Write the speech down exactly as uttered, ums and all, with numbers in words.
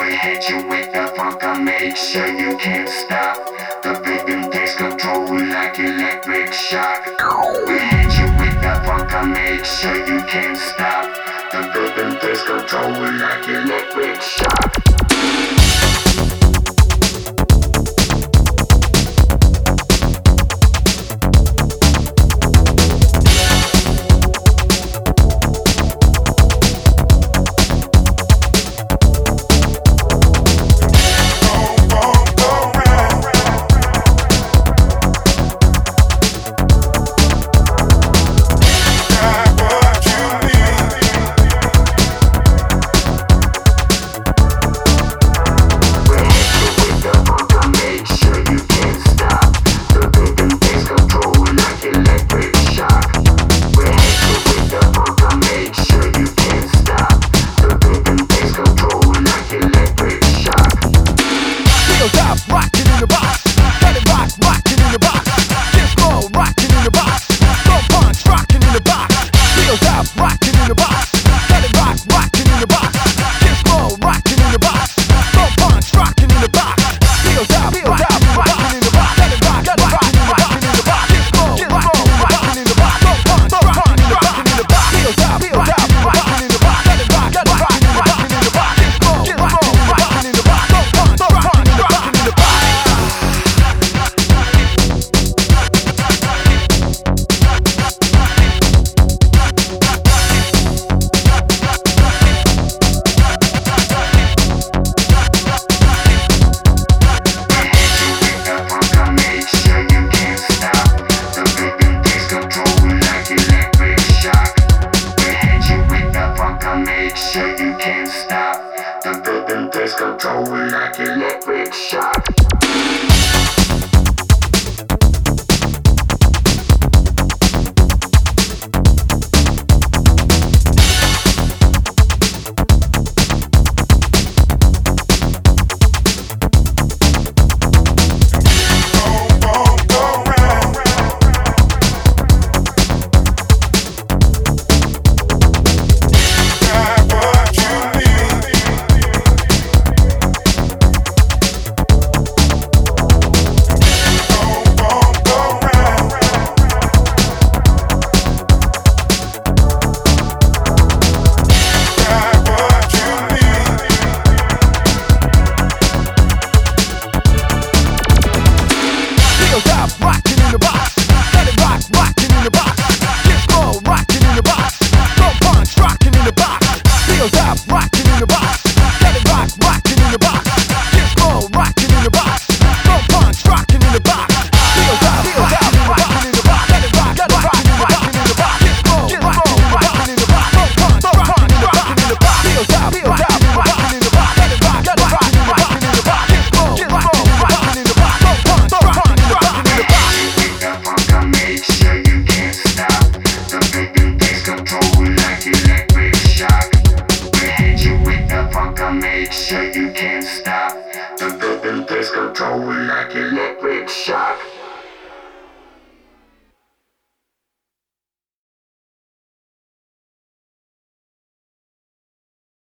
We hit you with the funk, I make sure you can't stop. The rhythm takes control like electric shock. We hit you with the funk, I make sure you can't stop. The rhythm takes control like electric shock. Rockin' in the box, let it rock, rockin' in the box. Just roll, rockin' in the box. Go punch, rockin' in the box. Wheels up, rockin' in the box. Let it rock, rockin' in the box. Just roll, rockin' in the box. Go punch, rockin' in the box. Wheels up, wheels up, rockin' in the box. Let it rock, rockin' in the box. In the box. Just roll, rockin' in the box. Go punch, rockin' in the box. In the box. Wheels up, wheels up, rockin' in the box. Let it rock, rockin' in the box. In the box. Just roll, rockin' in the box. Go punch, rockin' in the box. In the box. Make sure you can't stop. The rhythm takes control like electric shock. Rockin' in the box, let it rock, rockin' in the box. Just roll, rockin' in the box. Go punch, rockin' in the box. Wheels up, rockin' in the box. Let it rock, rockin' in the box. Just roll, rockin' in the box. Go punch, rockin' in the box. Wheels up, wheels up, rockin' in the box. Let it rock, rockin' in the box. In the box. Just roll, rockin' in the box. Go punch, rockin' in the box. In the box. Wheels up, wheels up, rockin' in the box. Let it rock, rockin' in the box. In the box. Just roll, rockin' in the box. Go punch, rockin' in the box. In the box. Make sure you can't stop. The rhythm takes control like electric shock. We hit you with the funk, I make sure you can't stop. The rhythm takes control